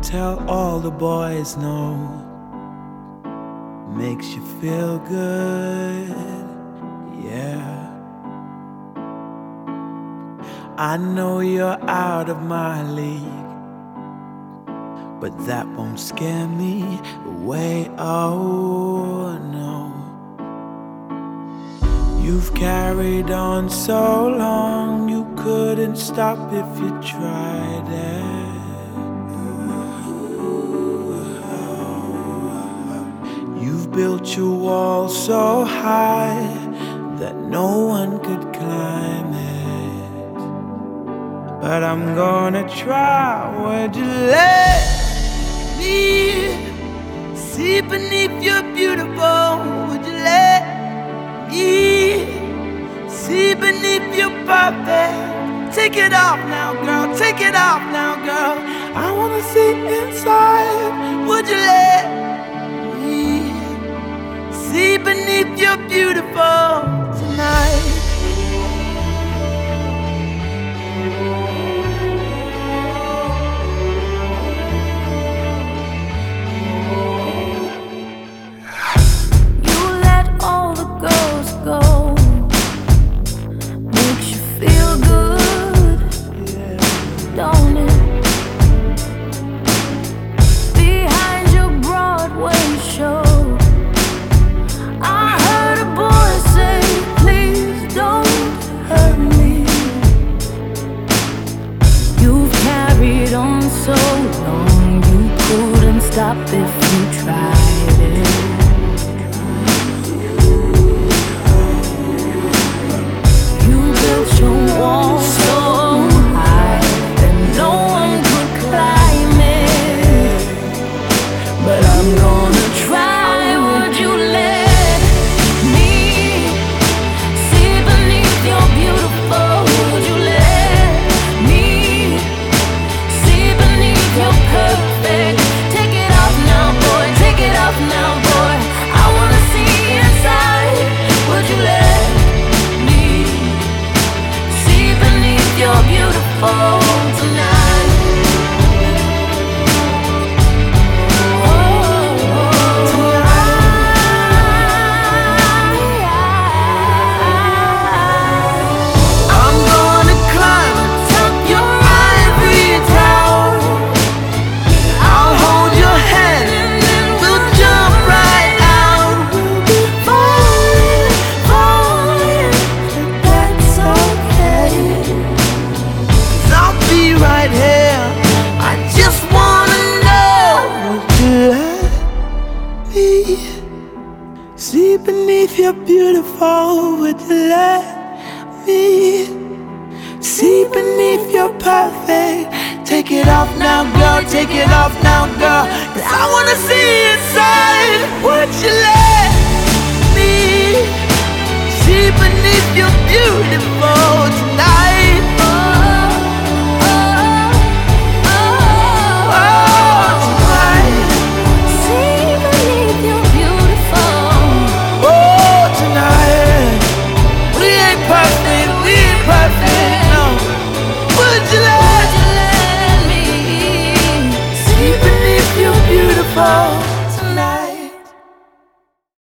tell all the boys no. Makes you feel good, yeah. I know you're out of my league, but that won't scare me away, oh no. You've carried on so long, you couldn't stop if you tried it. You've built your wall so high that no one could climb it. But I'm gonna try. Would you let me see beneath your beautiful? Would you let me see beneath your perfect? Take it off now, girl. Take it off now, girl. I wanna see inside. Would you let me see beneath your beautiful tonight? You let all the girls go. Makes you feel good, don't it? Behind your Broadway show, I heard a boy say, please don't hurt me. You've carried on so long, you couldn't stop if you tried it. You built your wall so high that no one could climb it. But I'm gonna try. Would you let me see beneath your beautiful? Would you let me see beneath your perfect? Take it off now, boy. Take it off now, boy. I wanna see inside. Would you let me see beneath your beautiful tonight? I'm gonna climb atop your ivory tower. I'll hold your hand and then we'll jump right out. We'll be falling, falling, but that's okay. 'Cause I'll be right here. I just wanna know, would you let me see beneath your beautiful? Would you let me see beneath your perfect? Take it off now, girl. Take it off now, girl. 'Cause I wanna see inside. Would you let